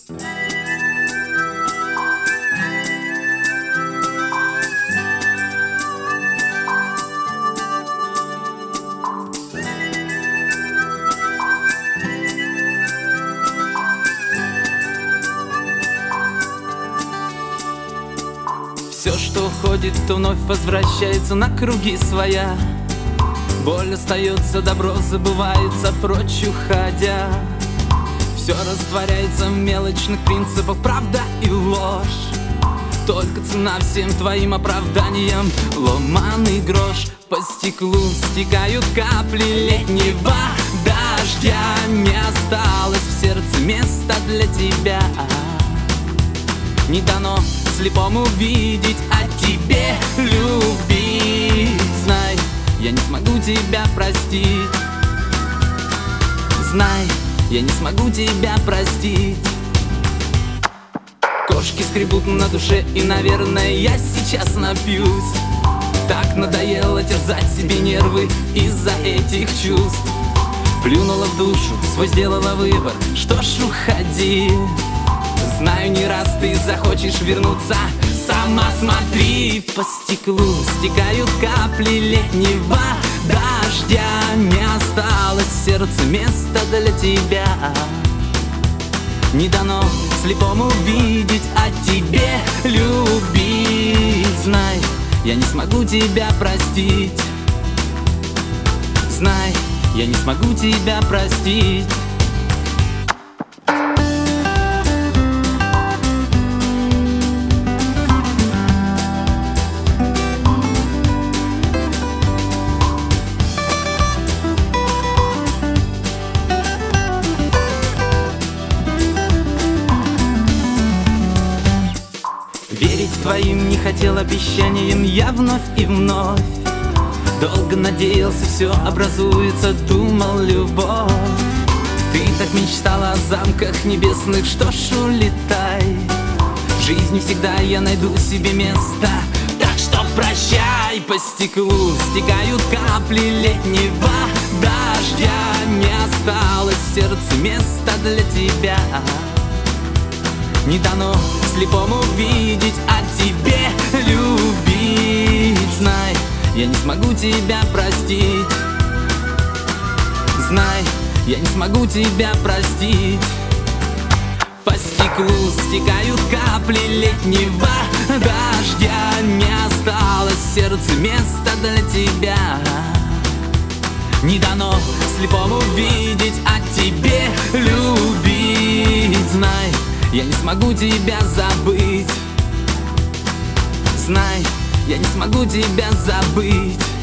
Все, что уходит, то вновь возвращается на круги своя. Боль остается, добро забывается, прочь уходя. Все растворяется в мелочных принципах, правда и ложь. Только цена всем твоим оправданиям — ломаный грош. По стеклу стекают капли летнего дождя. Не осталось в сердце места для тебя. Не дано слепому видеть, а тебе любить. Знай, я не смогу тебя простить. Знай, я не смогу тебя простить. Кошки скребут на душе, и, наверное, я сейчас напьюсь. Так надоело терзать себе нервы из-за этих чувств. Плюнула в душу, свой сделала выбор, что ж, уходи. Знаю, не раз ты захочешь вернуться. Сама смотри, по стеклу стекают капли летнего дождя. Не осталось в сердце места для тебя. Не дано слепому видеть, а тебе любить. Знай, я не смогу тебя простить. Знай, я не смогу тебя простить. Верить твоим не хотел обещаниям я вновь и вновь. Долго надеялся, все образуется, думал, любовь. Ты так мечтала о замках небесных, что ж, улетай. В жизни всегда я найду себе место, так что прощай. По стеклу стекают капли летнего дождя. Не осталось в сердце места для тебя. Не дано слепому видеть, а тебе любить. Знай, я не смогу тебя простить. Знай, я не смогу тебя простить. По стеклу стекают капли летнего дождя. Не осталось в сердце места для тебя. Не дано слепому видеть, а тебе любить. Знай, я не смогу тебя забыть. Знай, я не смогу тебя забыть.